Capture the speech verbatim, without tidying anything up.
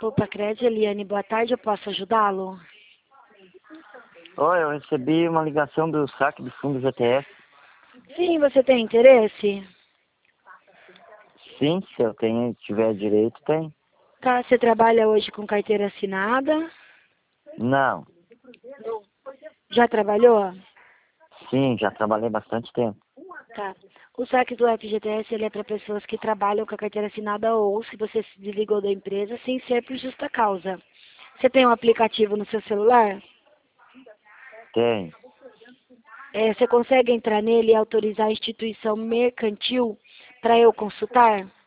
Opa, Crédito, Eliane, boa tarde, eu posso ajudá-lo? Oi, eu recebi uma ligação do saque do fundo G T S. Sim, você tem interesse? Sim, se eu tenho, tiver direito, tem. Tá, você trabalha hoje com carteira assinada? Não. Já trabalhou? Sim, já trabalhei bastante tempo. Tá. O saque do F G T S ele é para pessoas que trabalham com a carteira assinada ou se você se desligou da empresa sem ser por justa causa. Você tem um aplicativo no seu celular? Tem. É, você consegue entrar nele e autorizar a instituição mercantil para eu consultar?